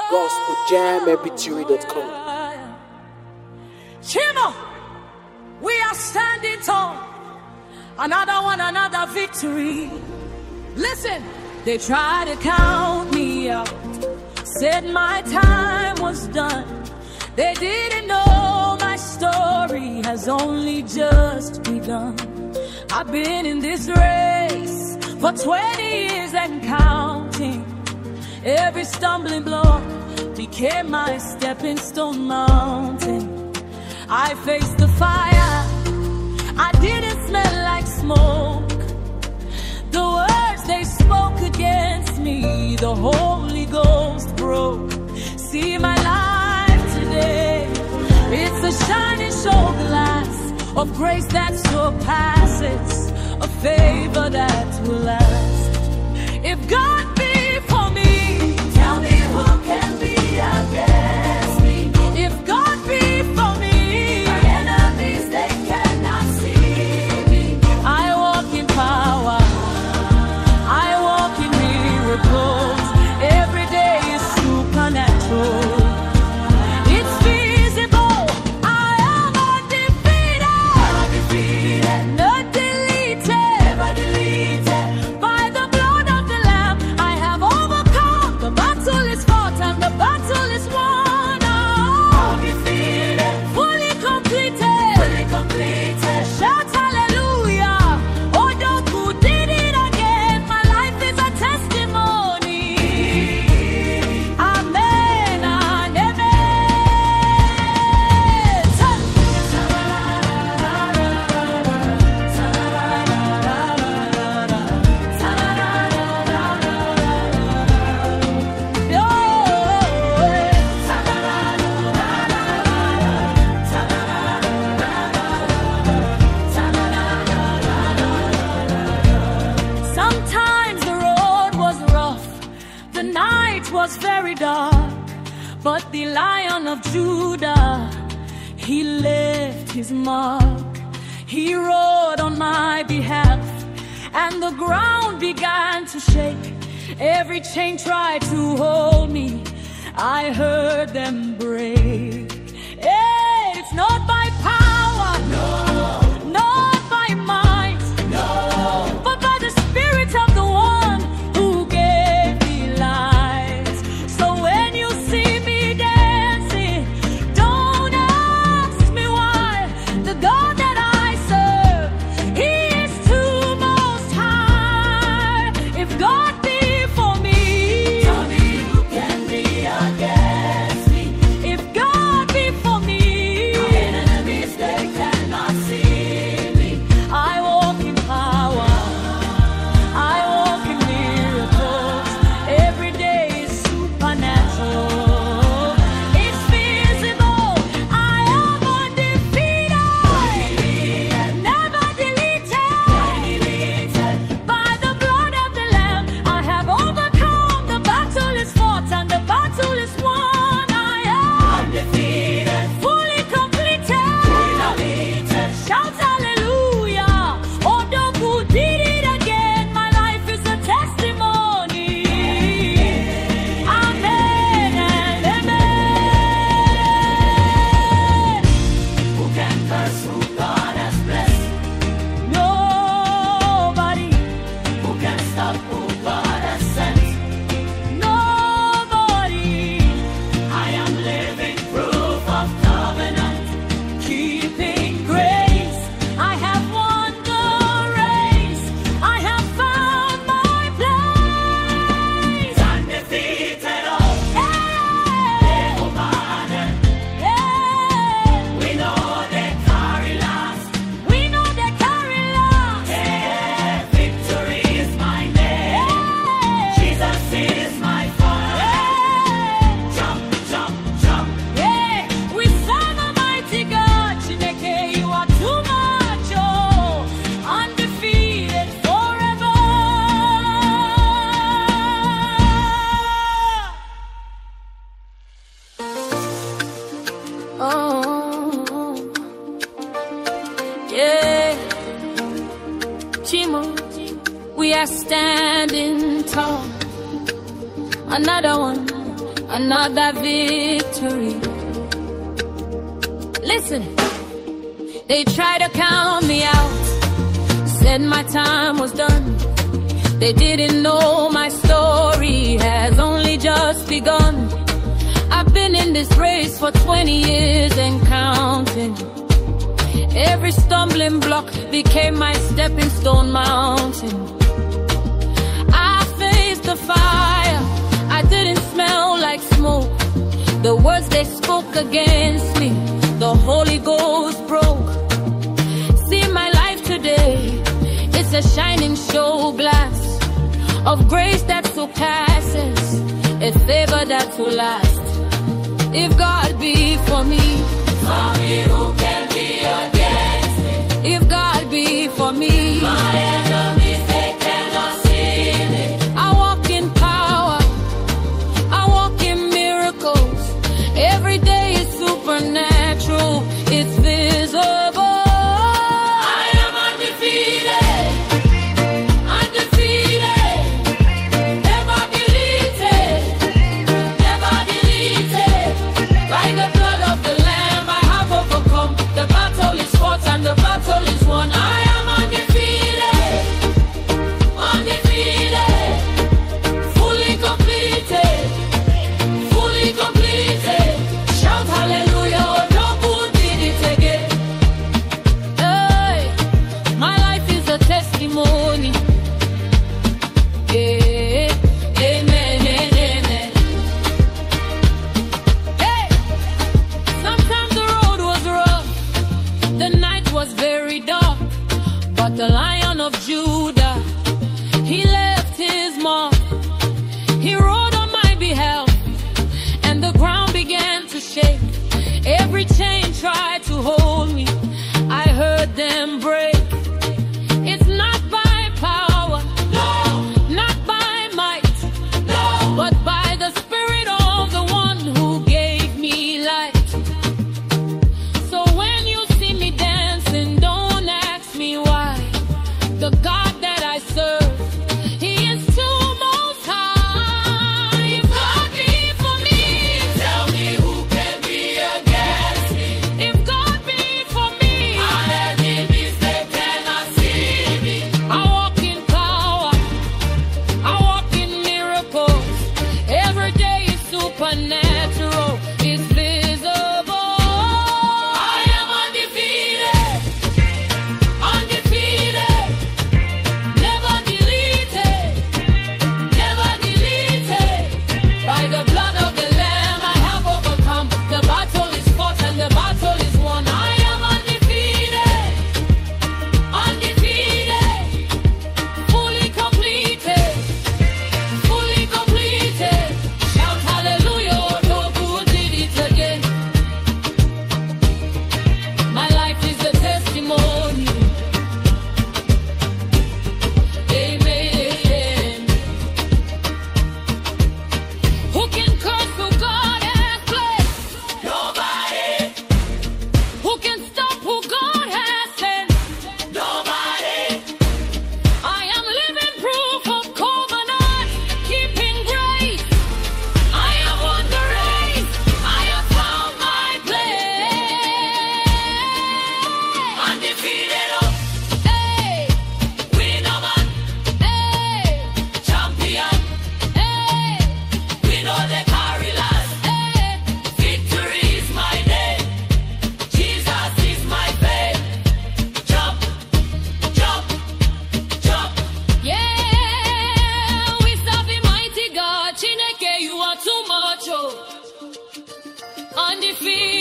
gospeljammpg.com. Chimo, we are standing tall. Another one, another victory. Listen, they tried to count me out, said my time was done. They didn't know my story has only just begun. I've been in this race for 20 years and counting. Every stumbling block became my stepping stone mountain. I faced the fire, I didn't smell like smoke. The words they spoke against me, the Holy Ghost broke. See my life today, it's a shining show glass of grace that surpasses, a favor that will last. If God be for me, tell me who can be against me. If God be for me, my enemies, they cannot see me. I walk in power, I walk in miracles. Every day is supernatural. It's visible, I am undefeated, not deleted, never deleted. By the blood of the Lamb, I have overcome. The battle is fought and the battle is won. Undefeated, fully completed, fully completed. Shout hallelujah. Oh, those who did it again, my life is a testimony. Amen and Sometimes the road was rough, the night was very dark, but the Lion of Judah, he left his mark. He rode on my behalf, and the ground began to shake. Every chain tried to hold me, I heard them break. Hey, it's not by power, no, not by might, no, but by the Spirit of the one who gave me life. So when you see me dancing, don't ask me why. The God that I serve, he is too most high. If God be for me, tell me who can be against me. If God be for me, my enemies, they cannot see me. I walk in power, I walk in miracles. Every day is supernatural. It's visible, I am undefeated, never deleted. By the blood of the Lamb, I have overcome. The battle is fought and the battle is won. I am undefeated, fully completed. Shout hallelujah. Oh, those who did it again, my life is a testimony. Amen and amen. Who can curse who God has blessed? Nobody. Who can stop who God has sent? Nobody. I am living proof of covenant, keeping grace. I have won the race. I have found my place. Undefeated, oh, we know they carry last. We know they carry last. Victory is my name. Jesus is my father. Jump, jump, jump. We serve a mighty God. Chineke, you are too much, oh, undefeated forever. Oh, yeah. Chimo, we are standing tall. Another one, another victory. Listen, they tried to count me out, said my time was done. They didn't know my story has only just begun. I've been in this race for 20 years and counting. Every stumbling block became my stepping stone mountain. I faced the fire, I didn't smell like smoke. The words they spoke against me, the Holy Ghost broke. See my life today, it's a shining show glass of grace that surpasses, a favor that will last. If God be for me, who can be against me? If God be for me, my enemies, they cannot see me. I walk in power, I walk in miracles. Every day is supernatural, it's visible. I am undefeated, undefeated, never deleted, never deleted. By the blood of the Lamb I have overcome. The battle is fought and the battle is won. I am undefeated, undefeated, fully completed, fully completed. Shout hallelujah, oh no good did it again. Hey, my life is a testimony. Yeah, amen and amen. Hey, sometimes the road was rough, the night was very dark, but the Lion of Judah, he left his mark. He rode on my behalf, and the ground began to shake. Every chain tried to hold me, I heard them break. It's not by power, no, not by might, no, but by the Spirit of the one who gave me light. So when you see me dancing, don't ask me why. The God that I serve, he is too most high. If God be for me, tell me who can be against me. If God be for me, my enemies, they cannot see me. I walk in power, I walk in miracles. Every day is supernatural, it's visible. I am undefeated, undefeated, never deleted, never deleted. By the blood of the Lamb I have overcome. The battle is fought and the battle is won. I am undefeated, undefeated, fully completed, fully completed. Shout hallelujah, oh no good did it again. My life is a testimony. Amen. Who can curse who God has blessed? Nobody. Who can stop who God has sent? Nobody. I am living proof of covenant keeping grace. I have won the race, I have found my place. Undefeated, oh, hey, winner man, hey, champion, hey, we know the carry last, hey, victory is my name, Jesus is my faith. Jump, jump, jump. Yeah, we serve a mighty God. Chineke, you are too much, oh. Undefeated.